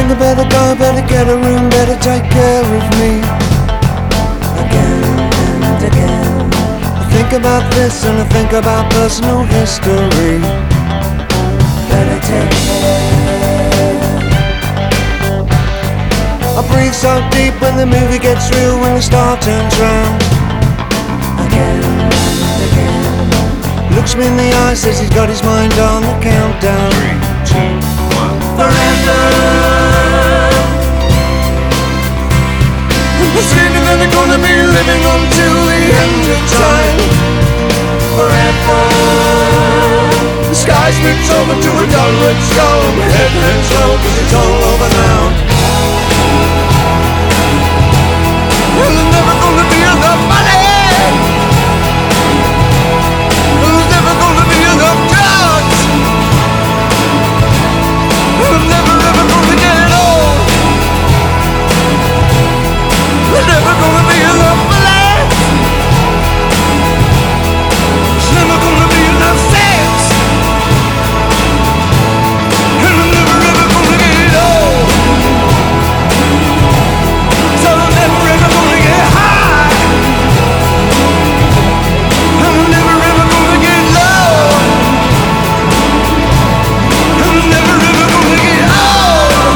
think I better go, better get a room, better take care of me. Again and again I think about this and I think about personal history. Better take care. I breathe so deep when the movie gets real, when the star turns round. Again and again looks me in the eye, says he's got his mind on the countdown. 3, 2, 1. Forever. We're saying that they're gonna be living until the end of time. Forever. The sky splits over to a dull red skull. My head hangs low 'cause it's all over now. Well, there's never gonna be enough money. There's never gonna be enough drugs. I'm never ever gonna get it all. There's never gonna be enough life. There's never gonna be enough sex. And I'm never ever gonna get it all. So I'm never ever gonna get high. And I'm never ever gonna get low. And I'm never ever gonna get old.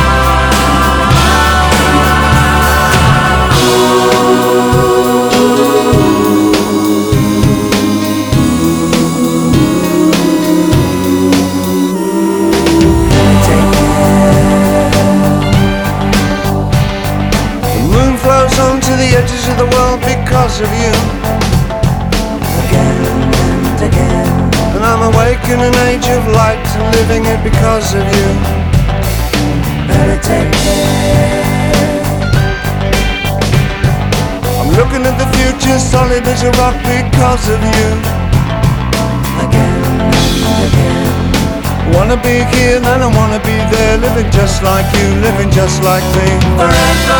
The moon flows on to the edges of the world because of you. Again and again. And I'm awake in an age of light and living it because of you. Better take care. I'm looking at the future solid as a rock because of you. Again and again. Wanna be here and I wanna be there, living just like you, living just like me. Forever.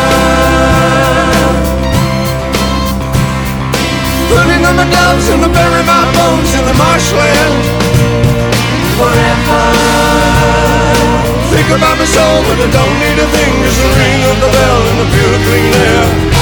Putting on my gloves and I bury my bones in the marshland. Forever. Think about my soul, but I don't need a thing. Just the ring of the bell and the pure clean air.